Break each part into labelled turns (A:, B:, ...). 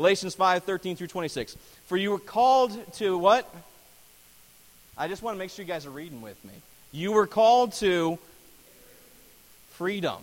A: Galatians 5:13 through 26. For you were called to what? I just want to make sure you guys are reading with me. You were called to freedom.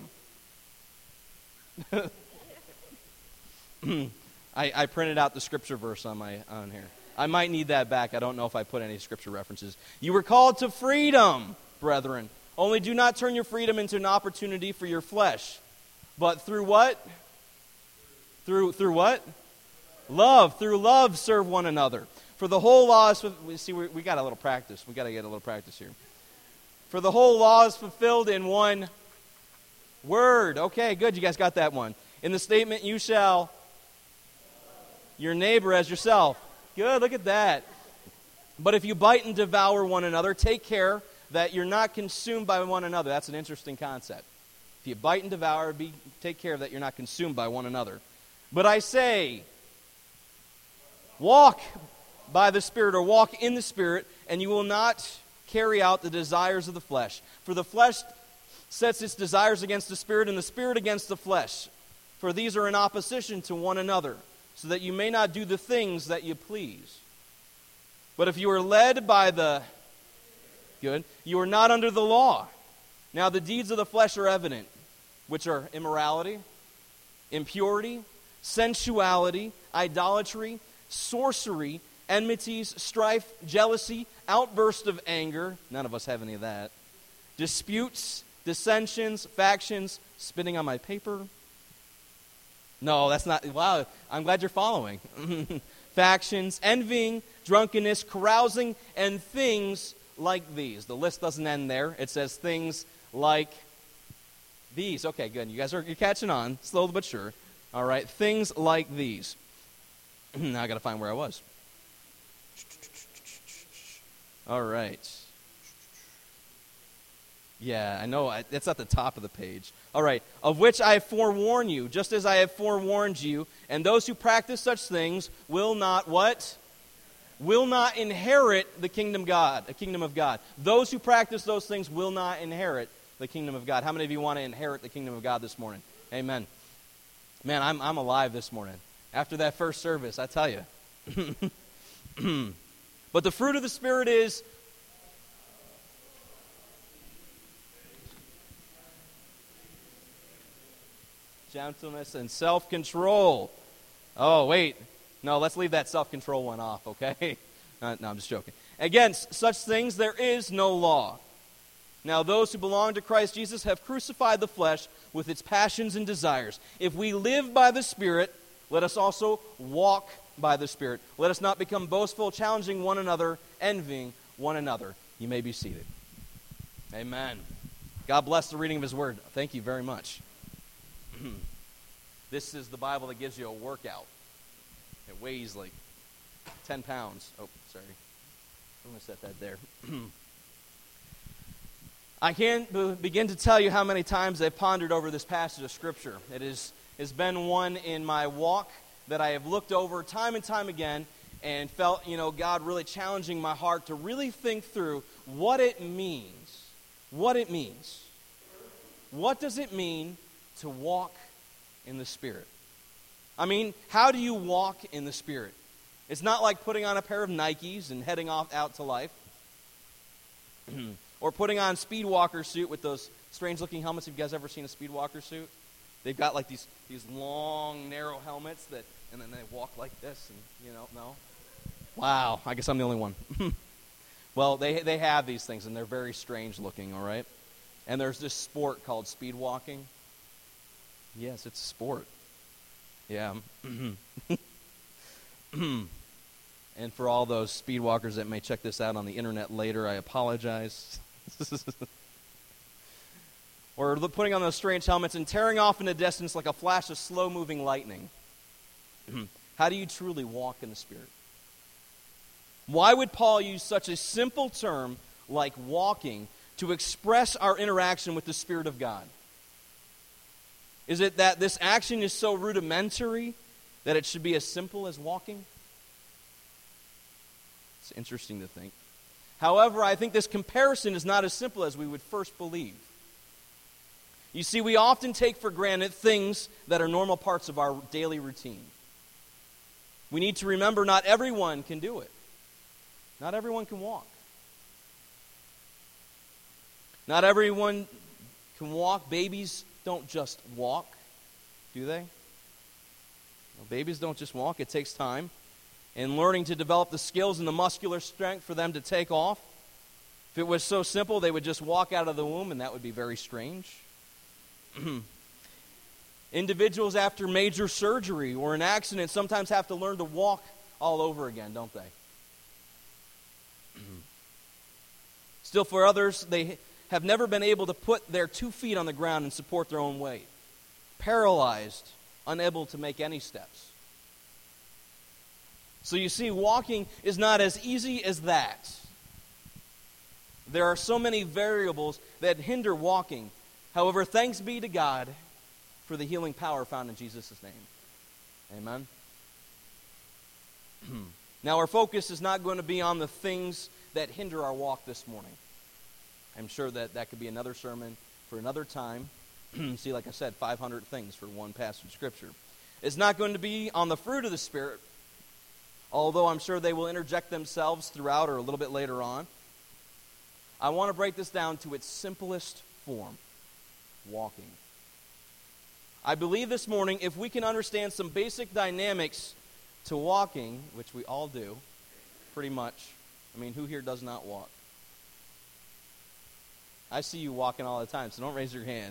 A: I printed out the scripture verse on here. I might need that back. I don't know if I put any scripture references. You were called to freedom, brethren. Only do not turn your freedom into an opportunity for your flesh. But through what? Through what? Love. Through love serve one another. For the whole law is... See, we got a little practice. We got to get a little practice here. For the whole law is fulfilled in one word. Okay, good. You guys got that one. In the statement, you shall... your neighbor as yourself. Good, look at that. But if you bite and devour one another, take care that you're not consumed by one another. That's an interesting concept. If you bite and devour, take care that you're not consumed by one another. But I say, walk by the Spirit, or walk in the Spirit, and you will not carry out the desires of the flesh. For the flesh sets its desires against the Spirit, and the Spirit against the flesh. For these are in opposition to one another, so that you may not do the things that you please. But if you are led by the... Good. You are not under the law. Now the deeds of the flesh are evident, which are immorality, impurity, sensuality, idolatry, sorcery, enmities, strife, jealousy, outburst of anger. None of us have any of that. Disputes, dissensions, factions, spitting on my paper. No, that's not... Wow, I'm glad you're following. Factions, envying, drunkenness, carousing, and things like these. The list doesn't end there. It says things like these. Okay, good. You're catching on, slowly but sure. All right, things like these. Now I got to find where I was. All right. Yeah, I know. It's at the top of the page. All right. Of which I forewarn you, just as I have forewarned you, and those who practice such things will not what? Will not inherit the kingdom of God. Those who practice those things will not inherit the kingdom of God. How many of you want to inherit the kingdom of God this morning? Amen. Man, I'm alive this morning. After that first service, I tell you. But the fruit of the Spirit is gentleness and self-control. Oh, wait. No, let's leave that self-control one off, okay? No, I'm just joking. Against such things there is no law. Now, those who belong to Christ Jesus have crucified the flesh with its passions and desires. If we live by the Spirit, let us also walk by the Spirit. Let us not become boastful, challenging one another, envying one another. You may be seated. Amen. God bless the reading of His Word. Thank you very much. This is the Bible that gives you a workout. It weighs like 10 pounds. Oh, sorry. I'm going to set that there. I can't begin to tell you how many times I've pondered over this passage of Scripture. It has been one in my walk that I have looked over time and time again and felt, God really challenging my heart to really think through what it means. What it means. What does it mean to walk in the Spirit? I mean, how do you walk in the Spirit? It's not like putting on a pair of Nikes and heading off out to life. Or putting on Speedwalker suit with those strange-looking helmets. Have you guys ever seen a Speedwalker suit? They've got like these long, narrow helmets and then they walk like this, and no. Wow, I guess I'm the only one. Well, they have these things, and they're very strange-looking, all right? And there's this sport called speedwalking. Yes, it's a sport. Yeah. And for all those speedwalkers that may check this out on the internet later, I apologize. Or putting on those strange helmets and tearing off in the distance like a flash of slow-moving lightning. How do you truly walk in the Spirit? Why would Paul use such a simple term like walking to express our interaction with the Spirit of God? Is it that this action is so rudimentary that it should be as simple as walking? It's interesting to think. However, I think this comparison is not as simple as we would first believe. You see, we often take for granted things that are normal parts of our daily routine. We need to remember not everyone can do it. Not everyone can walk. Not everyone can walk. Babies don't just walk, do they? No, babies don't just walk. It takes time. And learning to develop the skills and the muscular strength for them to take off. If it was so simple, they would just walk out of the womb, and that would be very strange. Individuals after major surgery or an accident sometimes have to learn to walk all over again, don't they? Still, for others, they have never been able to put their 2 feet on the ground and support their own weight. Paralyzed, unable to make any steps. So you see, walking is not as easy as that. There are so many variables that hinder walking. However, thanks be to God for the healing power found in Jesus' name. Amen? Now, our focus is not going to be on the things that hinder our walk this morning. I'm sure that could be another sermon for another time. See, like I said, 500 things for one passage of Scripture. It's not going to be on the fruit of the Spirit, although I'm sure they will interject themselves throughout or a little bit later on. I want to break this down to its simplest form, walking. I believe this morning, if we can understand some basic dynamics to walking, which we all do, pretty much. I mean, who here does not walk? I see you walking all the time, so don't raise your hand.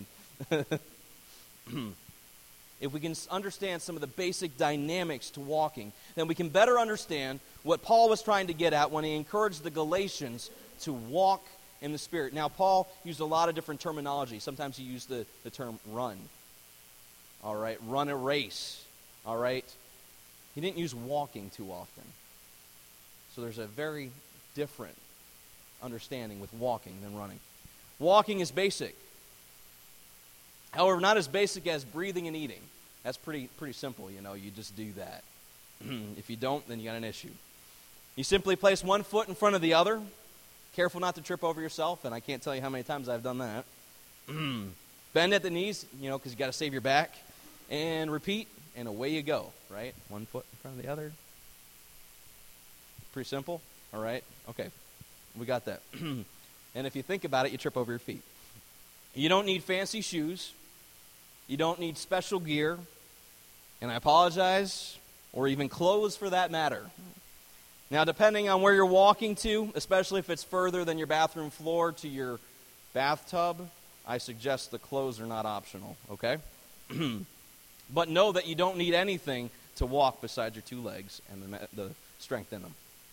A: If we can understand some of the basic dynamics to walking, then we can better understand what Paul was trying to get at when he encouraged the Galatians to walk in the Spirit. Now, Paul used a lot of different terminology. Sometimes he used the term run. All right, run a race. All right. He didn't use walking too often. So there's a very different understanding with walking than running. Walking is basic. However, not as basic as breathing and eating. That's pretty simple, you know. You just do that. If you don't, then you got an issue. You simply place one foot in front of the other. Careful not to trip over yourself, and I can't tell you how many times I've done that. Bend at the knees, you know, because you got to save your back. And repeat, and away you go, right? One foot in front of the other. Pretty simple, all right? Okay, we got that. And if you think about it, you trip over your feet. You don't need fancy shoes. You don't need special gear. And I apologize, or even clothes for that matter. Now, depending on where you're walking to, especially if it's further than your bathroom floor to your bathtub, I suggest the clothes are not optional, okay? But know that you don't need anything to walk besides your 2 legs and the strength in them.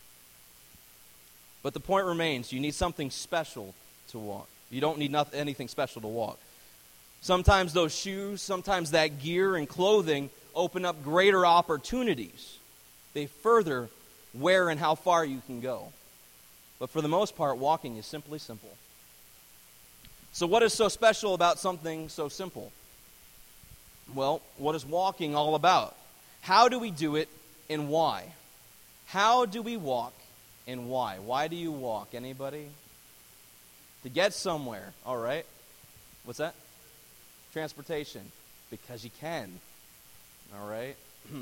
A: But the point remains, you need something special to walk. You don't need anything special to walk. Sometimes those shoes, sometimes that gear and clothing open up greater opportunities. They further where and how far you can go. But for the most part, walking is simply simple. So what is so special about something so simple? Well, what is walking all about? How do we do it and why? How do we walk and why? Why do you walk? Anybody? To get somewhere. All right. What's that? Transportation. Because you can. All right.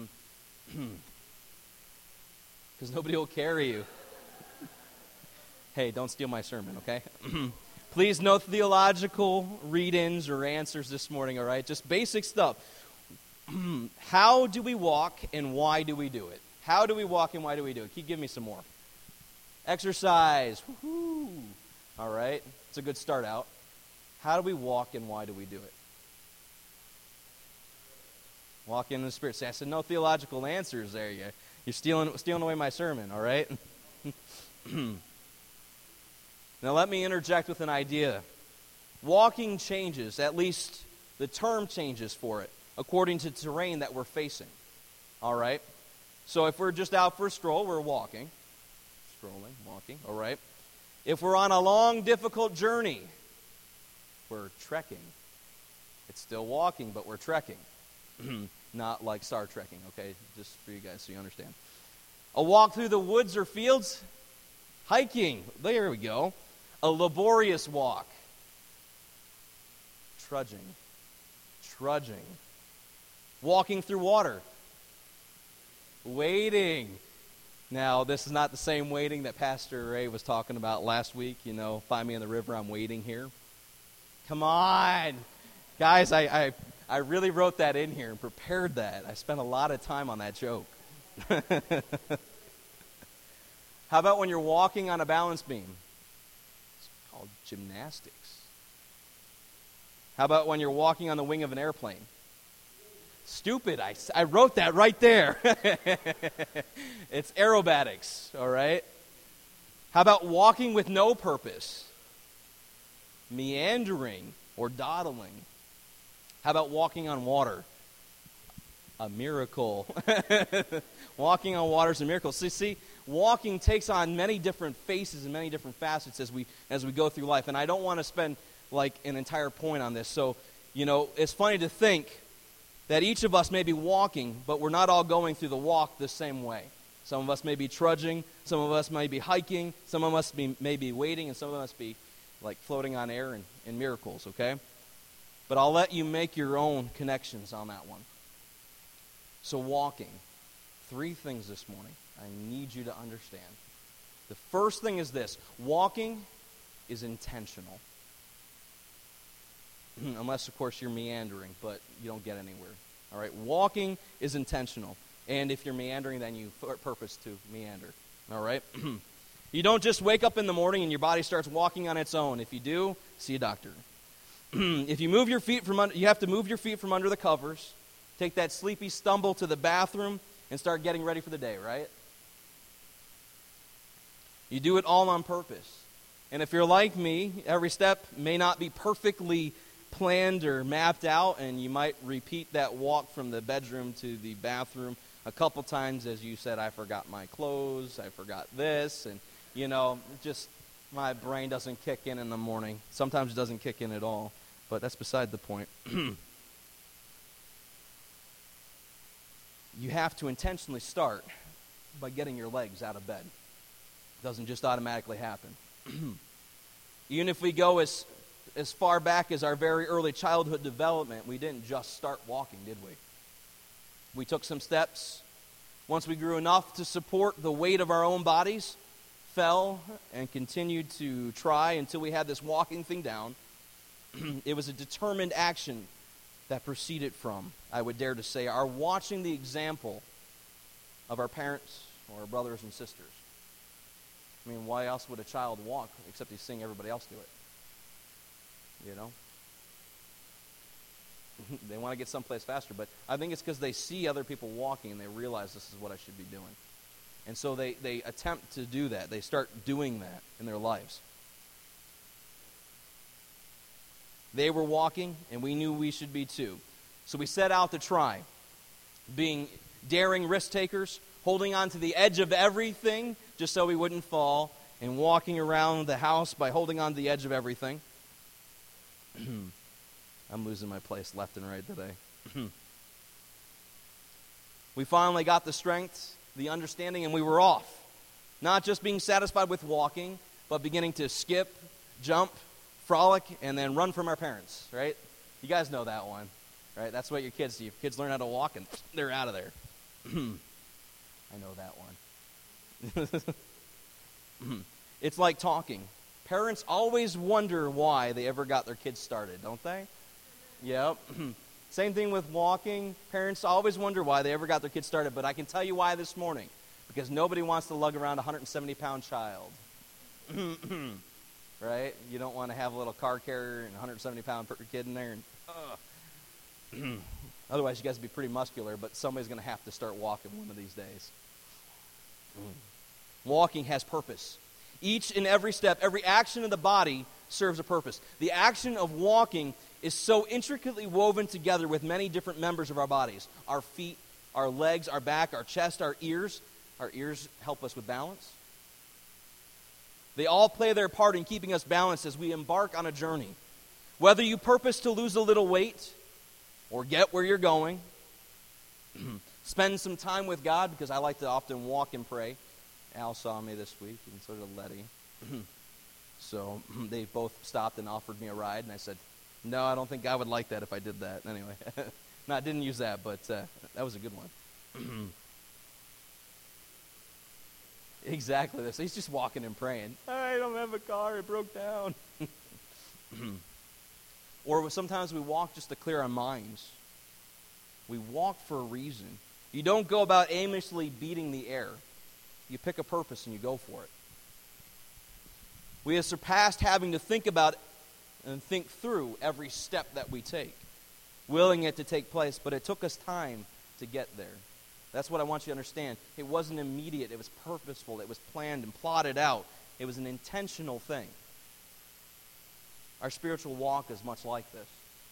A: Because nobody will carry you. Hey, don't steal my sermon, okay? Please, no theological read-ins or answers this morning, all right? Just basic stuff. How do we walk and why do we do it? How do we walk and why do we do it? Keep giving me some more. Exercise. Woo-hoo. All right. It's a good start out. How do we walk and why do we do it? Walk in the Spirit. See, I said no theological answers there. You're stealing away my sermon, all right? Now let me interject with an idea. Walking changes, at least the term changes for it, according to terrain that we're facing. All right? So if we're just out for a stroll, we're walking. Strolling, walking, all right? If we're on a long, difficult journey, we're trekking. It's still walking, but we're trekking. Not like Star Trekking, okay? Just for you guys so you understand. A walk through the woods or fields, hiking. There we go. A laborious walk. Trudging. Walking through water. Waiting. Now, this is not the same waiting that Pastor Ray was talking about last week. Find me in the river, I'm waiting here. Come on. Guys, I really wrote that in here and prepared that. I spent a lot of time on that joke. How about when you're walking on a balance beam? It's called gymnastics. How about when you're walking on the wing of an airplane? Stupid. I wrote that right there. It's aerobatics, all right? How about walking with no purpose? Meandering or dawdling. How about walking on water? A miracle. Walking on water is a miracle. See, walking takes on many different faces and many different facets as we go through life. And I don't want to spend like an entire point on this. So, it's funny to think that each of us may be walking, but we're not all going through the walk the same way. Some of us may be trudging, some of us may be hiking, some of us may be waiting, and some of us be like floating on air in miracles, okay? But I'll let you make your own connections on that one. So walking, 3 things this morning I need you to understand. The first thing is this: walking is intentional. Unless, of course, you're meandering, but you don't get anywhere. All right, walking is intentional. And if you're meandering, then you purpose to meander. All right? You don't just wake up in the morning and your body starts walking on its own. If you do, see a doctor. If you move your feet from under, you have to move your feet from under the covers, take that sleepy stumble to the bathroom, and start getting ready for the day, right? You do it all on purpose. And if you're like me, every step may not be perfectly planned or mapped out, and you might repeat that walk from the bedroom to the bathroom a couple times as you said, I forgot my clothes, I forgot this, and just my brain doesn't kick in the morning. Sometimes it doesn't kick in at all, but that's beside the point. You have to intentionally start by getting your legs out of bed. It doesn't just automatically happen. Even if we go as far back as our very early childhood development, we didn't just start walking, did we? We took some steps. Once we grew enough to support the weight of our own bodies, fell and continued to try until we had this walking thing down. It was a determined action that proceeded from, I would dare to say, our watching the example of our parents or our brothers and sisters. I mean, why else would a child walk except he's seeing everybody else do it? They want to get someplace faster, but I think it's because they see other people walking and they realize this is what I should be doing. And so they attempt to do that. They start doing that in their lives. They were walking, and we knew we should be too. So we set out to try, being daring risk takers, holding on to the edge of everything just so we wouldn't fall, and walking around the house by holding on to the edge of everything. I'm losing my place left and right today. We finally got the strength, the understanding, and we were off. Not just being satisfied with walking, but beginning to skip, jump, frolic, and then run from our parents, right? You guys know that one, right? That's what your kids do. Your kids learn how to walk, and they're out of there. I know that one. It's like talking. Parents always wonder why they ever got their kids started, don't they? Yep. Same thing with walking. Parents always wonder why they ever got their kids started, but I can tell you why this morning. Because nobody wants to lug around a 170-pound child. Right? You don't want to have a little car carrier and a 170-pound kid in there. And, otherwise, you guys would be pretty muscular, but somebody's going to have to start walking one of these days. Walking has purpose. Each and every step, every action of the body serves a purpose. The action of walking is so intricately woven together with many different members of our bodies. Our feet, our legs, our back, our chest, our ears. Our ears help us with balance. They all play their part in keeping us balanced as we embark on a journey. Whether you purpose to lose a little weight or get where you're going, spend some time with God, because I like to often walk and pray. Al saw me this week, and so did Letty. So they both stopped and offered me a ride, and I said, no, I don't think God would like that if I did that. Anyway, no, I didn't use that, but that was a good one. exactly this. He's just walking and praying. I don't have a car. It broke down. Or sometimes we walk just to clear our minds. We walk for a reason. You don't go about aimlessly beating the air. You pick a purpose and you go for it. We have surpassed having to think about and think through every step that we take, willing it to take place, but it took us time to get there. That's what I want you to understand. It wasn't immediate. It was purposeful. It was planned and plotted out. It was an intentional thing. Our spiritual walk is much like this.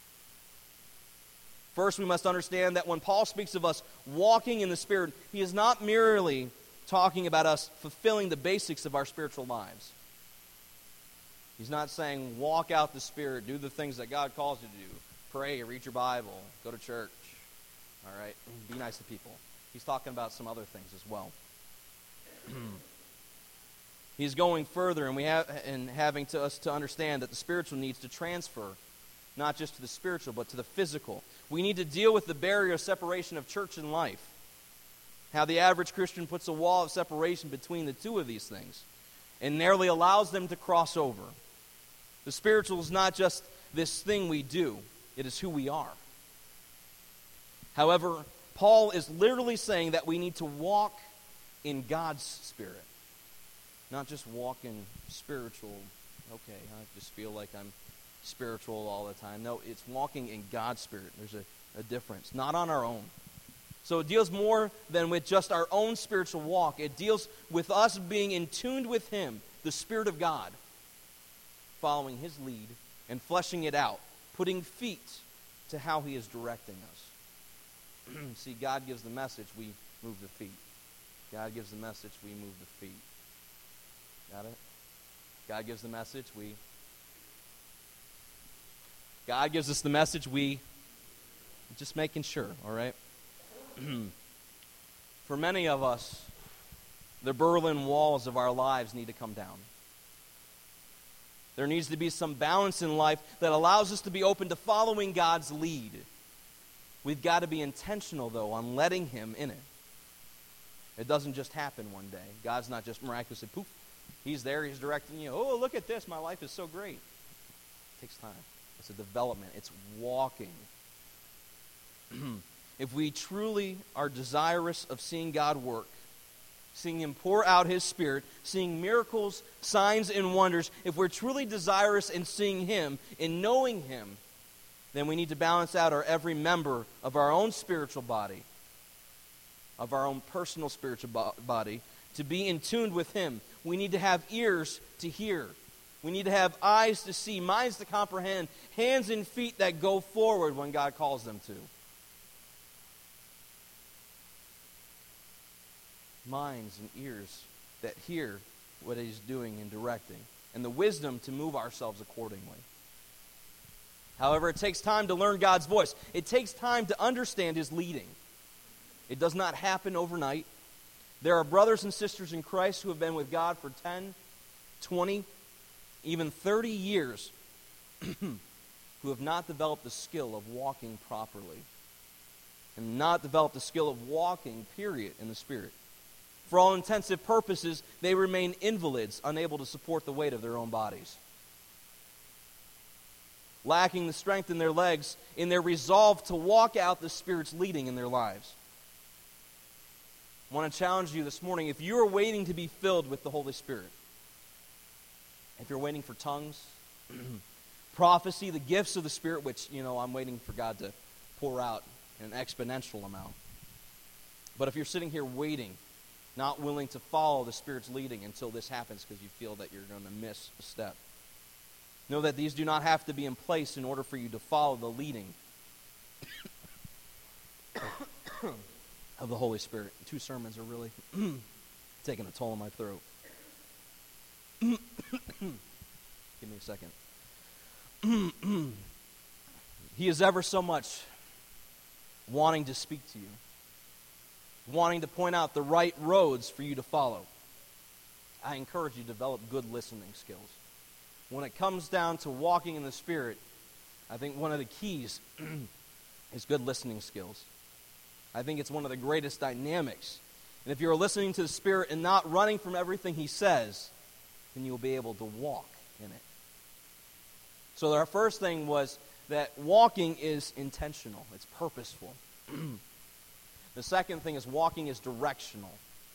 A: First, we must understand that when Paul speaks of us walking in the Spirit, he is not merely talking about us fulfilling the basics of our spiritual lives. He's not saying walk out the Spirit, do the things that God calls you to do. Pray, read your Bible, go to church, all right? Be nice to people. He's talking about some other things as well. He's going further, and having us to understand that the spiritual needs to transfer, not just to the spiritual, but to the physical. We need to deal with the barrier of separation of church and life. How the average Christian puts a wall of separation between the two of these things and narrowly allows them to cross over. The spiritual is not just this thing we do, it is who we are. However, Paul is literally saying that we need to walk in God's Spirit, not just walk in spiritual, okay, I just feel like I'm spiritual all the time. No, it's walking in God's Spirit. There's a difference, not on our own. So it deals more than with just our own spiritual walk. It deals with us being in tune with Him, the Spirit of God, following His lead and fleshing it out, putting feet to how He is directing us. See, God gives the message, we move the feet. God gives the message, we move the feet. Got it? God gives the message, God gives us the message, just making sure, all right? For many of us, the Berlin walls of our lives need to come down. There needs to be some balance in life that allows us to be open to following God's lead. We've got to be intentional, though, on letting Him in it. It doesn't just happen one day. God's not just miraculously, poof, He's there, He's directing you. Oh, look at this, my life is so great. It takes time. It's a development. It's walking. If we truly are desirous of seeing God work, seeing Him pour out His Spirit, seeing miracles, signs, and wonders, if we're truly desirous in seeing Him, in knowing Him, then we need to balance out every member of our own spiritual body, of our own personal spiritual body, to be in tune with Him. We need to have ears to hear. We need to have eyes to see, minds to comprehend, hands and feet that go forward when God calls them to. Minds and ears that hear what He's doing and directing, and the wisdom to move ourselves accordingly. However, it takes time to learn God's voice. It takes time to understand His leading. It does not happen overnight. There are brothers and sisters in Christ who have been with God for 10, 20, even 30 years who have not developed the skill of walking properly and not developed the skill of walking, period, in the Spirit. For all intensive purposes, they remain invalids, unable to support the weight of their own bodies. Lacking the strength in their legs, in their resolve to walk out the Spirit's leading in their lives. I want to challenge you this morning, if you are waiting to be filled with the Holy Spirit, if you're waiting for tongues, prophecy, the gifts of the Spirit, which, I'm waiting for God to pour out in an exponential amount. But if you're sitting here waiting, not willing to follow the Spirit's leading until this happens because you feel that you're going to miss a step, know that these do not have to be in place in order for you to follow the leading of the Holy Spirit. 2 sermons are really taking a toll on my throat. Give me a second. He is ever so much wanting to speak to you, wanting to point out the right roads for you to follow. I encourage you to develop good listening skills. When it comes down to walking in the Spirit, I think one of the keys is good listening skills. I think it's one of the greatest dynamics And if you're listening to the Spirit and not running from everything He says, then you'll be able to walk in it. So our first thing was that walking is intentional. It's purposeful. The second thing is walking is directional.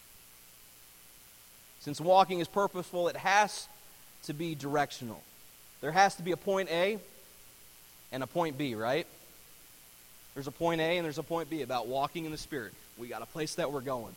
A: Since walking is purposeful, it has to be directional. There has to be a point A and a point B, right? There's a point A and there's a point B about walking in the Spirit. We got a place that we're going.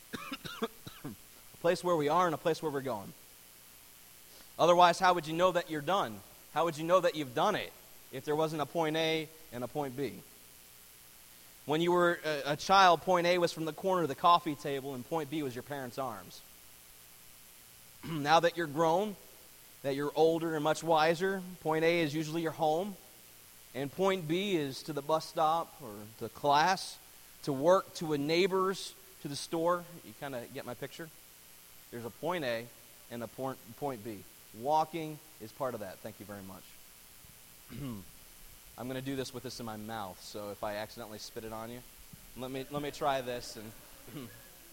A: A place where we are and a place where we're going. Otherwise, how would you know that you're done? How would you know that you've done it if there wasn't a point A and a point B? When you were a child, point A was from the corner of the coffee table and point B was your parents' arms. Now that you're grown, that you're older and much wiser, point A is usually your home, and point B is to the bus stop or to class, to work, to a neighbor's, to the store. You kind of get my picture? There's a point A and a point B. Walking is part of that. Thank you very much. I'm going to do this with this in my mouth, so if I accidentally spit it on you, let me try this. And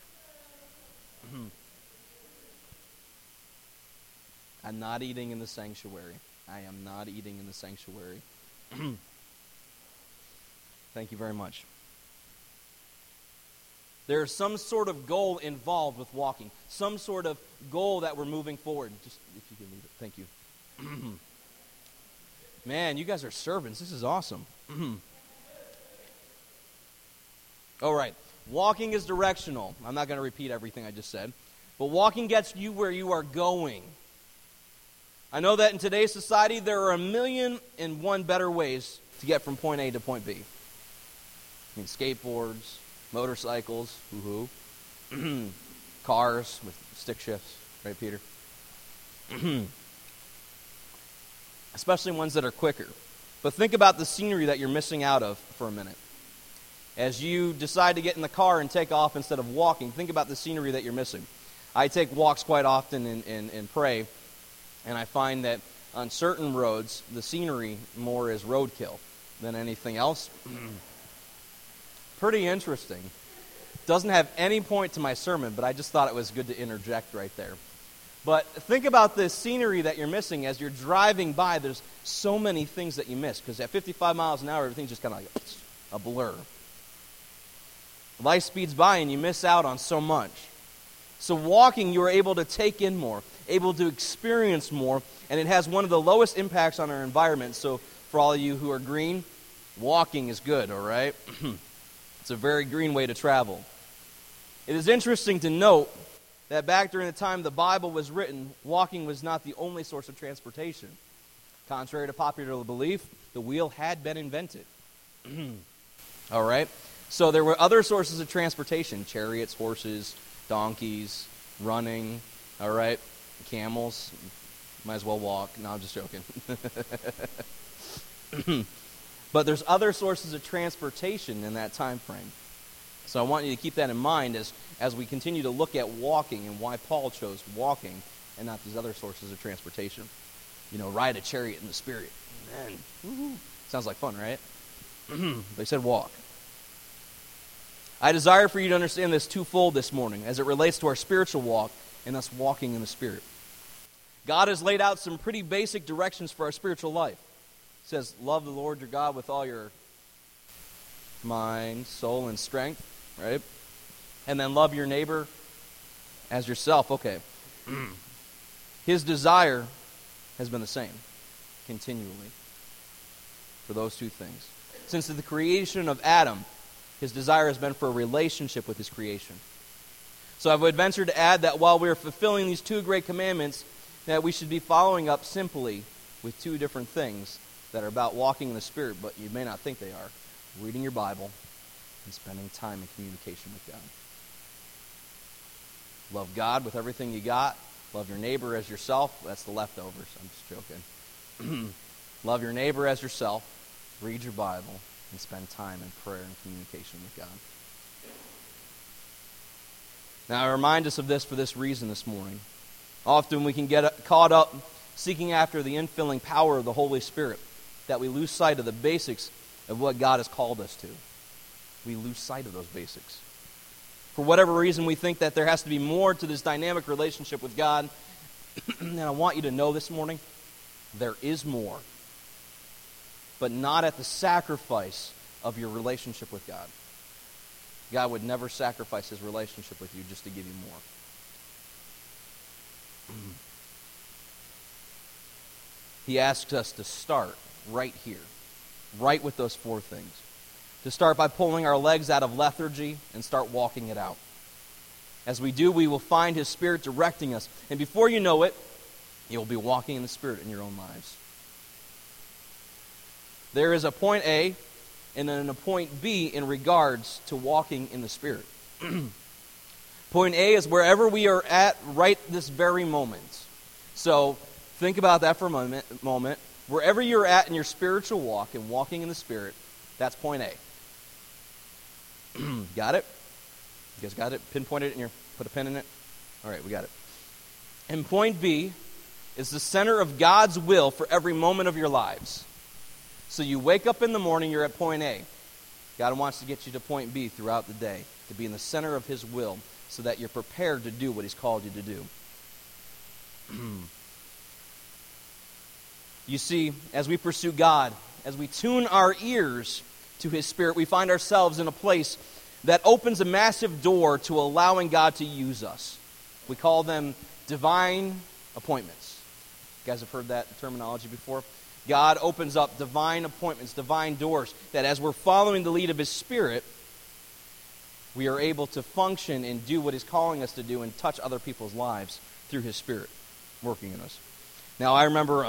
A: I'm not eating in the sanctuary. I am not eating in the sanctuary. Thank you very much. There's some sort of goal involved with walking. Some sort of goal that we're moving forward. Just, if you can leave it. Thank you. Man, you guys are servants. This is awesome. All right. Walking is directional. I'm not going to repeat everything I just said. But walking gets you where you are going. I know that in today's society, there are 1,000,001 better ways to get from point A to point B. I mean, skateboards, motorcycles, woohoo, cars with stick shifts, right, Peter? Especially ones that are quicker. But think about the scenery that you're missing out of for a minute. As you decide to get in the car and take off instead of walking, think about the scenery that you're missing. I take walks quite often and pray, and I find that on certain roads, the scenery more is roadkill than anything else. Pretty interesting. Doesn't have any point to my sermon, but I just thought it was good to interject right there. But think about the scenery that you're missing as you're driving by. There's so many things that you miss, because at 55 miles an hour, everything's just kind of like a blur. Life speeds by and you miss out on so much. So walking, you are able to take in more, able to experience more, and it has one of the lowest impacts on our environment. So for all of you who are green, walking is good, all right? It's a very green way to travel. It is interesting to note that back during the time the Bible was written, walking was not the only source of transportation. Contrary to popular belief, the wheel had been invented. All right? So there were other sources of transportation: chariots, horses, donkeys, running, all right? Camels. Might as well walk. No, I'm just joking. But there's other sources of transportation in that time frame. So I want you to keep that in mind as we continue to look at walking and why Paul chose walking and not these other sources of transportation. You know, ride a chariot in the Spirit. Amen. Woo-hoo. Sounds like fun, right? They said walk. I desire for you to understand this twofold this morning as it relates to our spiritual walk and us walking in the Spirit. God has laid out some pretty basic directions for our spiritual life. It says, love the Lord your God with all your mind, soul, and strength, right? And then love your neighbor as yourself. Okay. His desire has been the same, continually, for those two things. Since the creation of Adam, his desire has been for a relationship with his creation. So I would venture to add that while we're fulfilling these two great commandments, that we should be following up simply with two different things that are about walking in the Spirit, but you may not think they are: reading your Bible and spending time in communication with God. Love God with everything you got. Love your neighbor as yourself. That's the leftovers. I'm just joking. Love your neighbor as yourself. Read your Bible and spend time in prayer and communication with God. Now, I remind us of this for this reason this morning. Often we can get caught up seeking after the infilling power of the Holy Spirit, that we lose sight of the basics of what God has called us to. We lose sight of those basics. For whatever reason, we think that there has to be more to this dynamic relationship with God. And I want you to know this morning, there is more. But not at the sacrifice of your relationship with God. God would never sacrifice his relationship with you just to give you more. He asks us to start right here, right with those four things. To start by pulling our legs out of lethargy and start walking it out. As we do, we will find his Spirit directing us. And before you know it, you'll be walking in the Spirit in your own lives. There is a point A and then a point B in regards to walking in the Spirit. Point A is wherever we are at right this very moment. So think about that for a moment. Wherever you're at in your spiritual walk and walking in the Spirit, that's point A. Got it? You guys got it? Pinpoint it put a pin in it? All right, we got it. And point B is the center of God's will for every moment of your lives. So you wake up in the morning, you're at point A. God wants to get you to point B throughout the day, to be in the center of his will, so that you're prepared to do what he's called you to do. You see, as we pursue God, as we tune our ears to his Spirit, we find ourselves in a place that opens a massive door to allowing God to use us. We call them divine appointments. You guys have heard that terminology before? God opens up divine appointments, divine doors, that as we're following the lead of his Spirit, we are able to function and do what he's calling us to do and touch other people's lives through his Spirit working in us. Now, I remember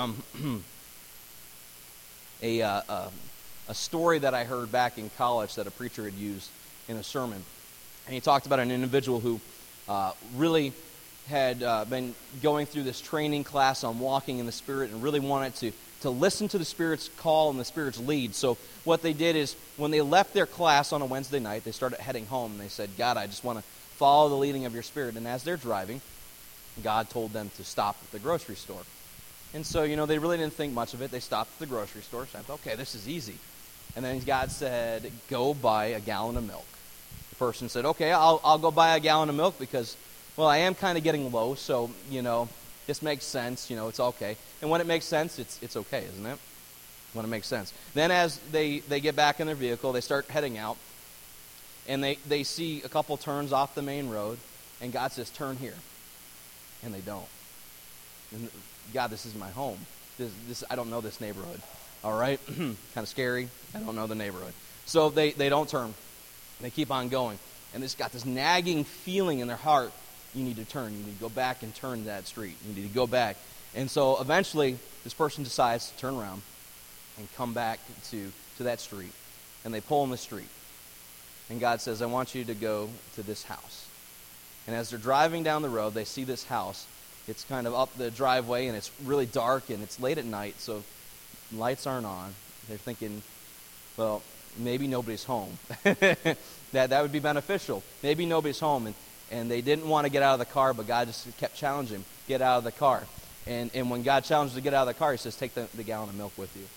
A: a story that I heard back in college that a preacher had used in a sermon. And he talked about an individual who really had been going through this training class on walking in the Spirit and really wanted to listen to the Spirit's call and the Spirit's lead. So what they did is, when they left their class on a Wednesday night, they started heading home, and they said, God, I just want to follow the leading of your Spirit. And as they're driving, God told them to stop at the grocery store. And so, they really didn't think much of it. They stopped at the grocery store, said, okay, this is easy. And then God said, go buy a gallon of milk. The person said, okay, I'll go buy a gallon of milk because, well, I am kind of getting low, so, this makes sense, it's okay. And when it makes sense, it's okay, isn't it? When it makes sense. Then as they get back in their vehicle, they start heading out, and they see a couple turns off the main road, and God says, turn here. And they don't. And God, this is my home. This I don't know this neighborhood. All right? Kind of scary. I don't know the neighborhood. So they don't turn. They keep on going. And it's got this nagging feeling in their heart. You need to turn. You need to go back and turn that street. You need to go back. And so eventually, this person decides to turn around and come back to that street. And they pull in the street. And God says, I want you to go to this house. And as they're driving down the road, they see this house. It's kind of up the driveway, and it's really dark, and it's late at night, so lights aren't on. They're thinking, well, maybe nobody's home. that would be beneficial. Maybe nobody's home. And they didn't want to get out of the car, but God just kept challenging them, get out of the car. And when God challenged them to get out of the car, he says, take the gallon of milk with you.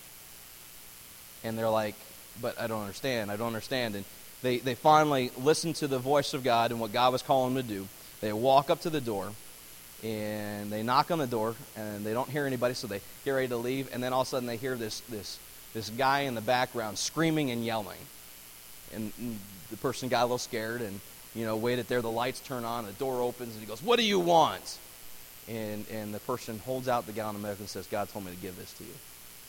A: And they're like, but I don't understand. And they finally listen to the voice of God and what God was calling them to do. They walk up to the door, and they knock on the door, and they don't hear anybody, so they get ready to leave. And then all of a sudden they hear this guy in the background screaming and yelling. And the person got a little scared and, waited there. The lights turn on, the door opens, and he goes, what do you want? And the person holds out the gallon of milk and says, God told me to give this to you.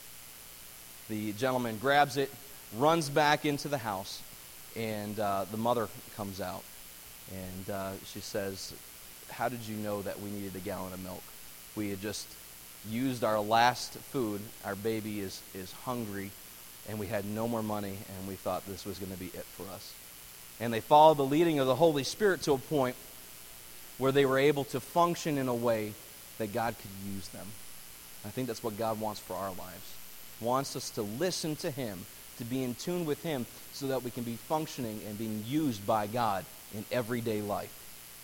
A: The gentleman grabs it, runs back into the house, and the mother comes out. And she says, how did you know that we needed a gallon of milk? We had just used our last food. Our baby is hungry, and we had no more money, and we thought this was going to be it for us. And they followed the leading of the Holy Spirit to a point where they were able to function in a way that God could use them. I think that's what God wants for our lives. He wants us to listen to him, to be in tune with him, so that we can be functioning and being used by God in everyday life.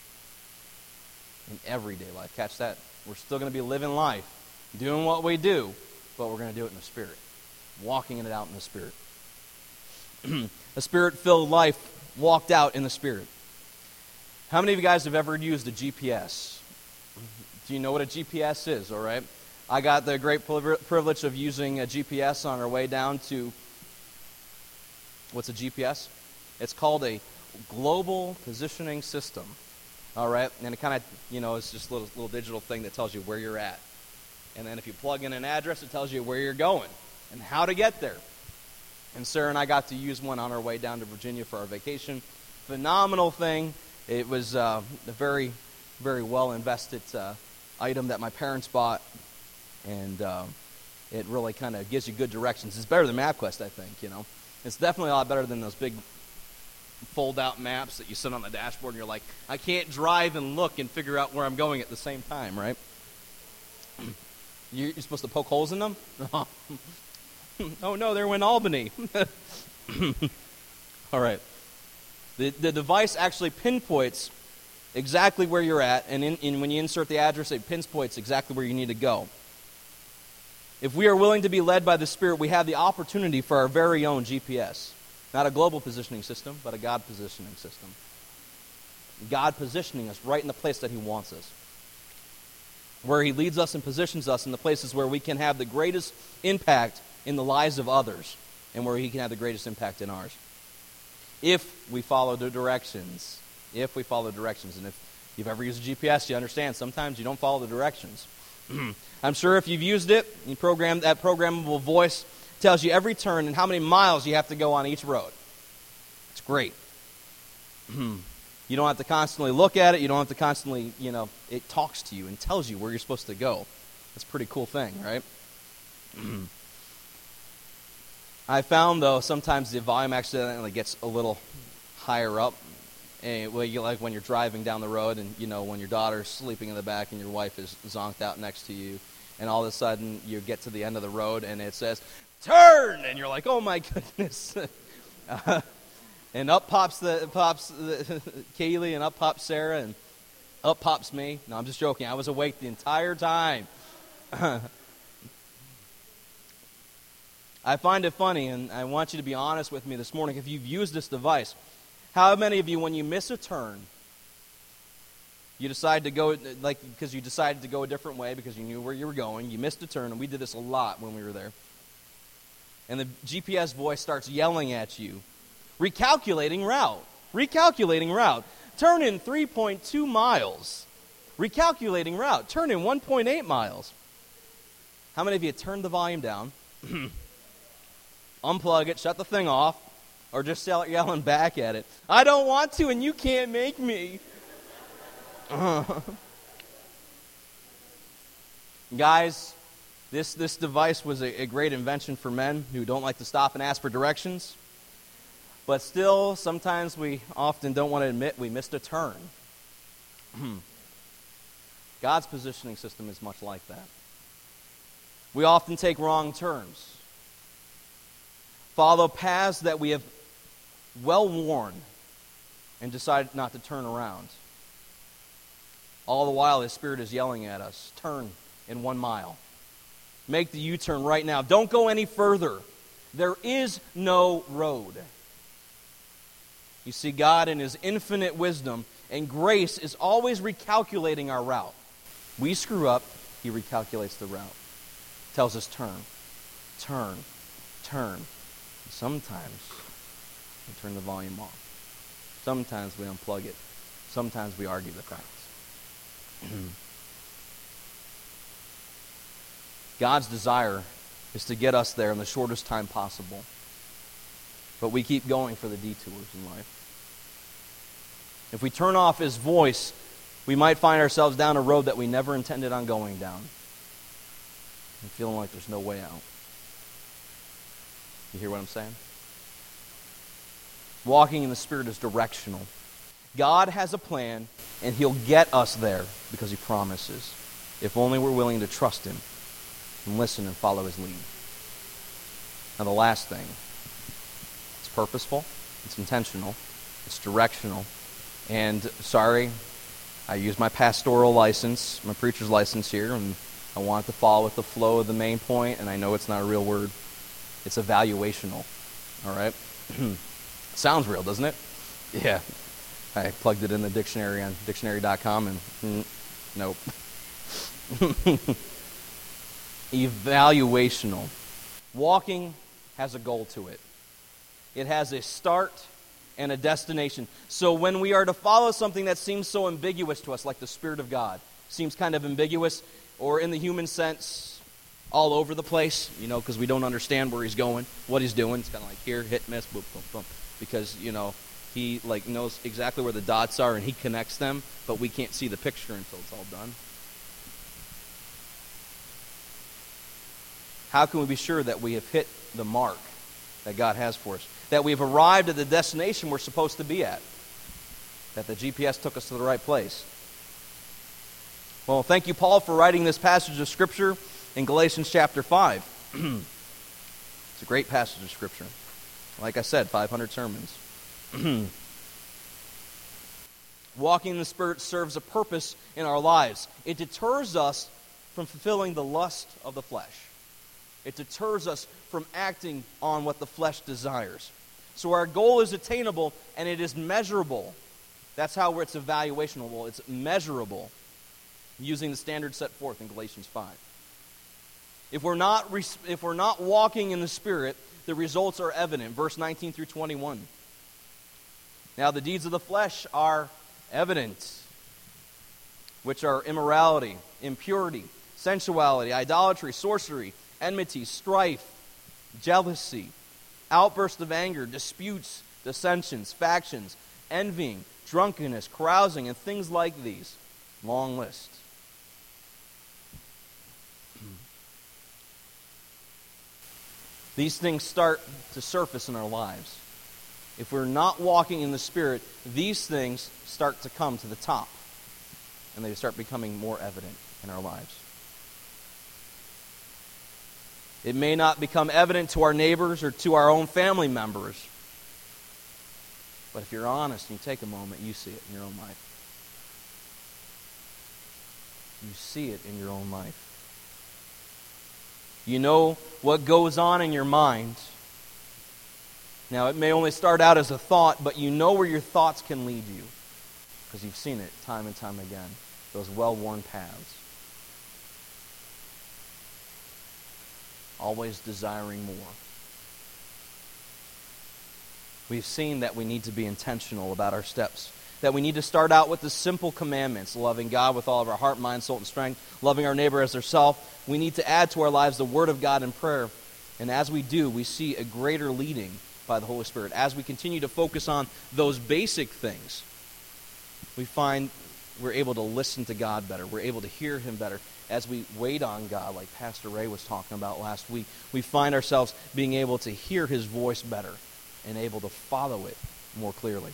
A: In everyday life. Catch that? We're still going to be living life, doing what we do, but we're going to do it in the Spirit. Walking it out in the Spirit. A Spirit-filled life walked out in the Spirit. How many of you guys have ever used a GPS? Do you know what a GPS is, all right? I got the great privilege of using a GPS on our way down to, what's a GPS? It's called a Global Positioning System, all right? And it kind of, it's just a little digital thing that tells you where you're at. And then if you plug in an address, it tells you where you're going and how to get there. And Sarah and I got to use one on our way down to Virginia for our vacation. Phenomenal thing. It was a very, very well invested item that my parents bought, and it really kind of gives you good directions. It's better than MapQuest, I think, It's definitely a lot better than those big fold-out maps that you sit on the dashboard and you're like, I can't drive and look and figure out where I'm going at the same time, right? You're supposed to poke holes in them? Oh, no, they're in Albany. All right. The device actually pinpoints exactly where you're at, and when you insert the address, it pinpoints exactly where you need to go. If we are willing to be led by the Spirit, we have the opportunity for our very own GPS. Not a global positioning system, but a God positioning system. God positioning us right in the place that He wants us. Where He leads us and positions us in the places where we can have the greatest impact in the lives of others, and where He can have the greatest impact in ours. If we follow the directions. And if you've ever used a GPS, you understand sometimes you don't follow the directions. I'm sure if you've used it, that programmable voice tells you every turn and how many miles you have to go on each road. It's great. You don't have to constantly look at it. You don't have to constantly, it talks to you and tells you where you're supposed to go. That's a pretty cool thing, right? I found, though, sometimes the volume accidentally gets a little higher up. Like when you're driving down the road and, when your daughter's sleeping in the back and your wife is zonked out next to you, and all of a sudden you get to the end of the road and it says, turn! And you're like, oh my goodness. And up pops Kaylee, and up pops Sarah, and up pops me. No, I'm just joking. I was awake the entire time. I find it funny, and I want you to be honest with me this morning. If you've used this device, how many of you, when you miss a turn, you decide to go, because you decided to go a different way because you knew where you were going, you missed a turn, and we did this a lot when we were there, and the GPS voice starts yelling at you, recalculating route, turn in 3.2 miles, recalculating route, turn in 1.8 miles. How many of you turned the volume down, unplug it, shut the thing off, or just yelling back at it, I don't want to and you can't make me? Guys, this device was a great invention for men who don't like to stop and ask for directions. But still, sometimes we often don't want to admit we missed a turn. God's positioning system is much like that. We often take wrong turns, follow paths that we have well worn, and decide not to turn around. All the while, His Spirit is yelling at us, turn in 1 mile. Make the U-turn right now. Don't go any further. There is no road. You see, God in His infinite wisdom and grace is always recalculating our route. We screw up, He recalculates the route. Tells us turn. Sometimes we turn the volume off. Sometimes we unplug it. Sometimes we argue the facts. God's desire is to get us there in the shortest time possible. But we keep going for the detours in life. If we turn off His voice, we might find ourselves down a road that we never intended on going down, and feeling like there's no way out. You hear what I'm saying? Walking in the Spirit is directional. God has a plan, and He'll get us there because He promises, if only we're willing to trust Him and listen and follow His lead. Now the last thing, it's purposeful, it's intentional, it's directional, and sorry, I use my pastoral license, my preacher's license here, and I want it to follow with the flow of the main point, and I know it's not a real word. It's evaluational, all right? Sounds real, doesn't it? Yeah. I plugged it in the dictionary on dictionary.com and nope. Evaluational. Walking has a goal to it. It has a start and a destination. So when we are to follow something that seems so ambiguous to us, like the Spirit of God, seems kind of ambiguous, or in the human sense, all over the place, because we don't understand where he's going, what he's doing. It's kind of like here, hit, miss, boom, boom, boom. Because, he knows exactly where the dots are and he connects them, but we can't see the picture until it's all done. How can we be sure that we have hit the mark that God has for us? That we've arrived at the destination we're supposed to be at? That the GPS took us to the right place? Well, thank you, Paul, for writing this passage of Scripture in Galatians chapter 5. It's a great passage of Scripture. Like I said, 500 sermons. Walking in the Spirit serves a purpose in our lives. It deters us from fulfilling the lust of the flesh. It deters us from acting on what the flesh desires. So our goal is attainable and it is measurable. That's how it's evaluationable. It's measurable using the standard set forth in Galatians 5. If we're not walking in the Spirit, the results are evident. Verse 19 through 21. Now the deeds of the flesh are evident, which are immorality, impurity, sensuality, idolatry, sorcery, enmity, strife, jealousy, outbursts of anger, disputes, dissensions, factions, envying, drunkenness, carousing, and things like these. Long list. These things start to surface in our lives. If we're not walking in the Spirit, these things start to come to the top, and they start becoming more evident in our lives. It may not become evident to our neighbors or to our own family members, but if you're honest and you take a moment, you see it in your own life. You see it in your own life. You know what goes on in your mind. Now, it may only start out as a thought, but you know where your thoughts can lead you because you've seen it time and time again, those well-worn paths. Always desiring more. We've seen that we need to be intentional about our steps, that we need to start out with the simple commandments, loving God with all of our heart, mind, soul, and strength, loving our neighbor as ourselves. We need to add to our lives the Word of God and prayer. And as we do, we see a greater leading by the Holy Spirit. As we continue to focus on those basic things, we find we're able to listen to God better. We're able to hear Him better. As we wait on God, like Pastor Ray was talking about last week, we find ourselves being able to hear His voice better and able to follow it more clearly.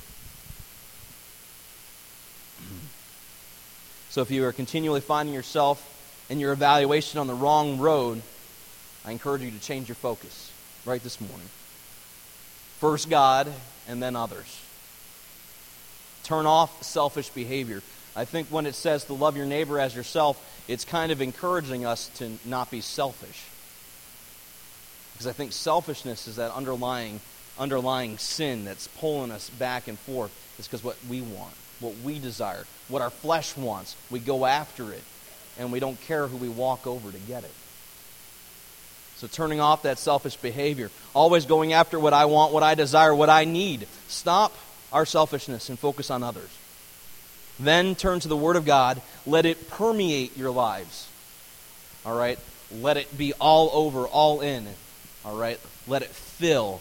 A: So if you are continually finding yourself in your evaluation on the wrong road, I encourage you to change your focus right this morning. First God, and then others. Turn off selfish behavior. I think when it says to love your neighbor as yourself, it's kind of encouraging us to not be selfish. Because I think selfishness is that underlying sin that's pulling us back and forth. It's because what we want, what we desire, what our flesh wants, we go after it, and we don't care who we walk over to get it. So turning off that selfish behavior, always going after what I want, what I desire, what I need. Stop our selfishness and focus on others. Then turn to the Word of God. Let it permeate your lives. All right? Let it be all over, all in. All right? Let it fill.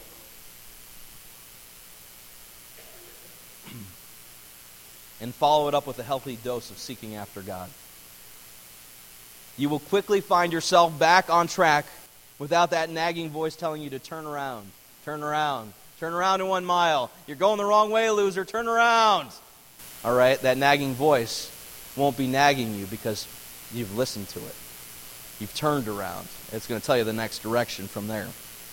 A: And follow it up with a healthy dose of seeking after God. You will quickly find yourself back on track without that nagging voice telling you to turn around, turn around, turn around in 1 mile. You're going the wrong way, loser. Turn around. All right? That nagging voice won't be nagging you because you've listened to it. You've turned around. It's going to tell you the next direction from there.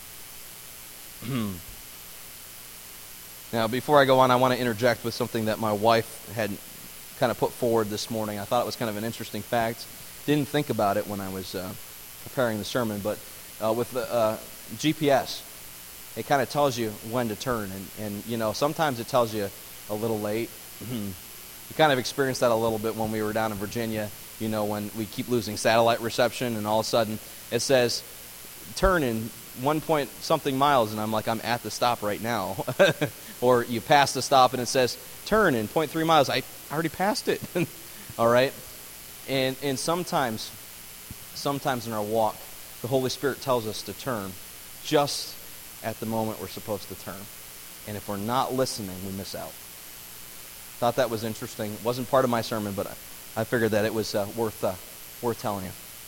A: Now, before I go on, I want to interject with something that my wife had kind of put forward this morning. I thought it was kind of an interesting fact. Didn't think about it when I was preparing the sermon, but with the GPS, it kind of tells you when to turn. And you know, sometimes it tells you a little late, We kind of experienced that a little bit when we were down in Virginia, when we keep losing satellite reception, and all of a sudden it says, turn in 1 point something miles, and I'm like, I'm at the stop right now. Or you pass the stop and it says, turn in 0.3 miles. I already passed it. All right? And sometimes in our walk, the Holy Spirit tells us to turn just at the moment we're supposed to turn. And if we're not listening, we miss out. Thought that was interesting. It wasn't part of my sermon, but I figured that it was worth telling you.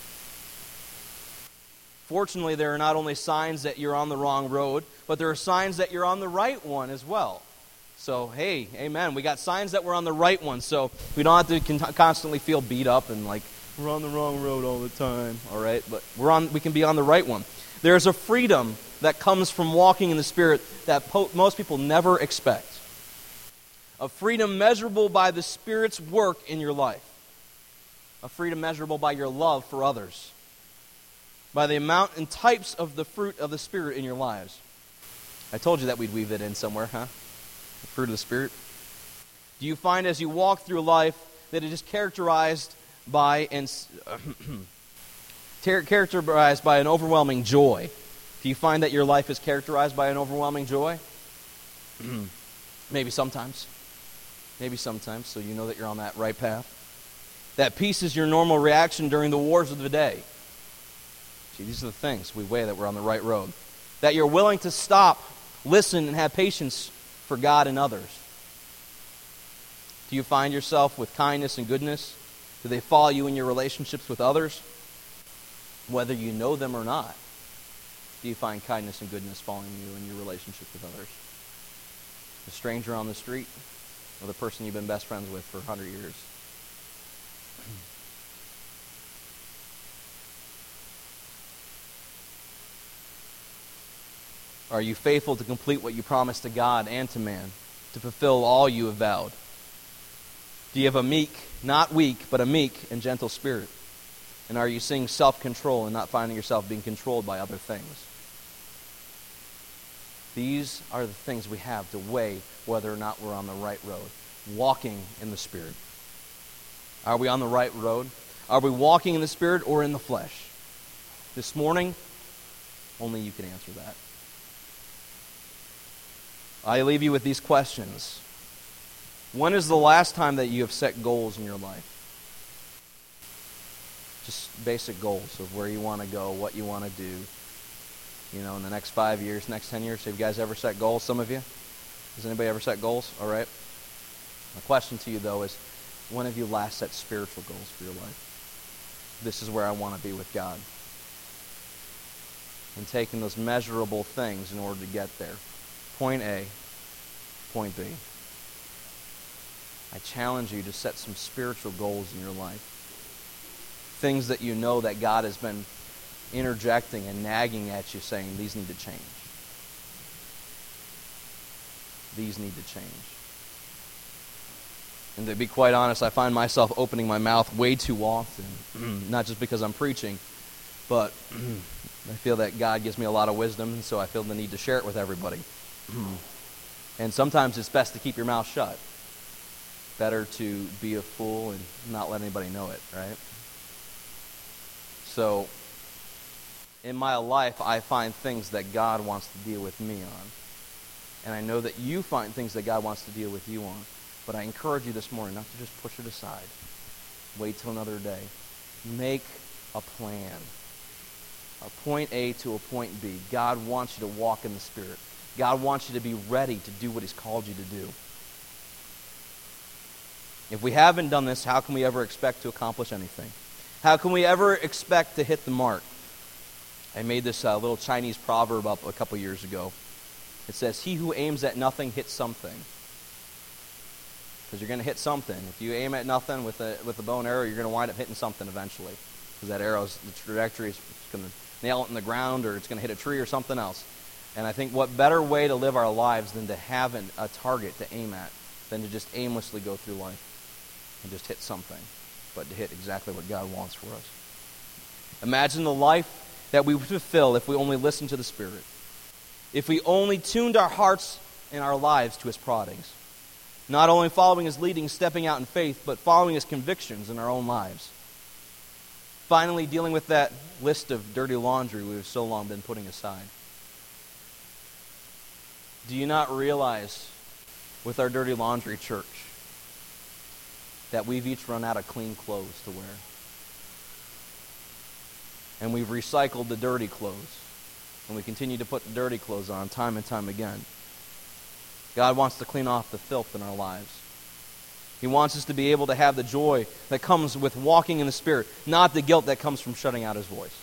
A: Fortunately, there are not only signs that you're on the wrong road, but there are signs that you're on the right one as well. So, hey, amen. We got signs that we're on the right one, so we don't have to constantly feel beat up and like, we're on the wrong road all the time, all right? But we can be on the right one. There's a freedom that comes from walking in the Spirit that most people never expect. A freedom measurable by the Spirit's work in your life. A freedom measurable by your love for others. By the amount and types of the fruit of the Spirit in your lives. I told you that we'd weave it in somewhere, huh? The fruit of the Spirit. Do you find as you walk through life that it is characterized by an overwhelming joy? Do you find that your life is characterized by an overwhelming joy? Maybe sometimes. Maybe sometimes, so you know that you're on that right path. That peace is your normal reaction during the wars of the day. See, these are the things we weigh that we're on the right road. That you're willing to stop, listen, and have patience for God and others. Do you find yourself with kindness and goodness? Do they follow you in your relationships with others? Whether you know them or not, do you find kindness and goodness following you in your relationship with others? The stranger on the street, or the person you've been best friends with for 100 years? Are you faithful to complete what you promised to God and to man, to fulfill all you have vowed? Do you have a meek, not weak, but a meek and gentle spirit? And are you seeing self-control and not finding yourself being controlled by other things? These are the things we have to weigh whether or not we're on the right road. Walking in the Spirit. Are we on the right road? Are we walking in the Spirit or in the flesh? This morning, only you can answer that. I leave you with these questions. When is the last time that you have set goals in your life? Just basic goals of where you want to go, what you want to do. In the next 5 years, next 10 years. Have you guys ever set goals, some of you? Has anybody ever set goals? All right. My question to you, though, is when have you last set spiritual goals for your life? This is where I want to be with God. And taking those measurable things in order to get there. Point A, point B. I challenge you to set some spiritual goals in your life. Things that you know that God has been interjecting and nagging at you saying, these need to change. These need to change. And to be quite honest, I find myself opening my mouth way too often. Not just because I'm preaching, but I feel that God gives me a lot of wisdom, and so I feel the need to share it with everybody. And sometimes it's best to keep your mouth shut. Better to be a fool and not let anybody know it, right? So, in my life, I find things that God wants to deal with me on. And I know that you find things that God wants to deal with you on. But I encourage you this morning not to just push it aside. Wait till another day. Make a plan. A point A to a point B. God wants you to walk in the Spirit. God wants you to be ready to do what He's called you to do. If we haven't done this, how can we ever expect to accomplish anything? How can we ever expect to hit the mark? I made this little Chinese proverb up a couple years ago. It says, he who aims at nothing hits something. Because you're going to hit something. If you aim at nothing with a bow and arrow, you're going to wind up hitting something eventually. Because that arrow's, the trajectory is going to nail it in the ground, or it's going to hit a tree or something else. And I think what better way to live our lives than to have a target to aim at, than to just aimlessly go through life and just hit something, but to hit exactly what God wants for us. Imagine the life that we would fulfill if we only listened to the Spirit. If we only tuned our hearts and our lives to His proddings. Not only following His leading, stepping out in faith, but following His convictions in our own lives. Finally, dealing with that list of dirty laundry we've so long been putting aside. Do you not realize, with our dirty laundry, church, that we've each run out of clean clothes to wear? And we've recycled the dirty clothes. And we continue to put the dirty clothes on time and time again. God wants to clean off the filth in our lives. He wants us to be able to have the joy that comes with walking in the Spirit, not the guilt that comes from shutting out His voice.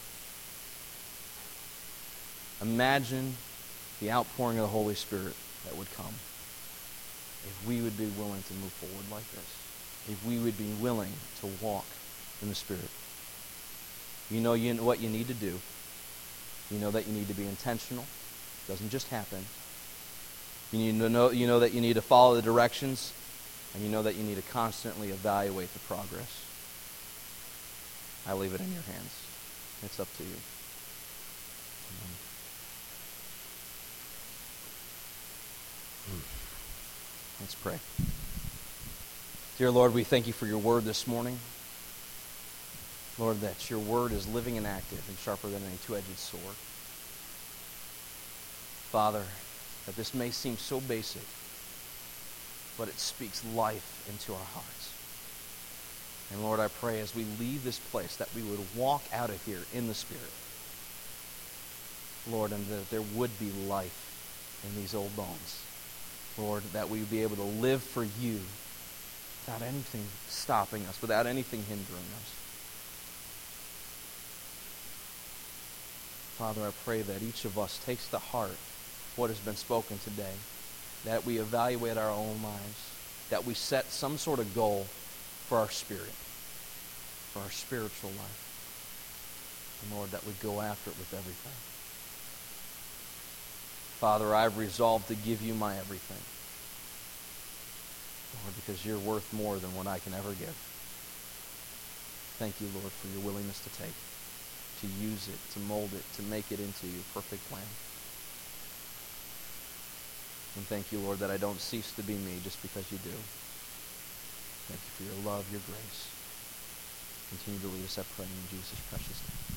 A: Imagine the outpouring of the Holy Spirit that would come if we would be willing to move forward like this. If we would be willing to walk in the Spirit. You know what you need to do. You know that you need to be intentional. It doesn't just happen. You know that you need to follow the directions, and you know that you need to constantly evaluate the progress. I leave it in your hands. It's up to you. Let's pray. Dear Lord, we thank you for your word this morning. Lord, that your word is living and active and sharper than any two-edged sword. Father, that this may seem so basic, but it speaks life into our hearts. And Lord, I pray as we leave this place that we would walk out of here in the Spirit. Lord, and that there would be life in these old bones. Lord, that we would be able to live for you without anything stopping us, without anything hindering us. Father, I pray that each of us takes to heart what has been spoken today, that we evaluate our own lives, that we set some sort of goal for our spirit, for our spiritual life. And Lord, that we go after it with everything. Father, I've resolved to give you my everything. Lord, because you're worth more than what I can ever give. Thank you, Lord, for your willingness to take, to use it, to mold it, to make it into your perfect plan. And thank you, Lord, that I don't cease to be me just because you do. Thank you for your love, your grace. Continue to lead us, I pray, in Jesus' precious name.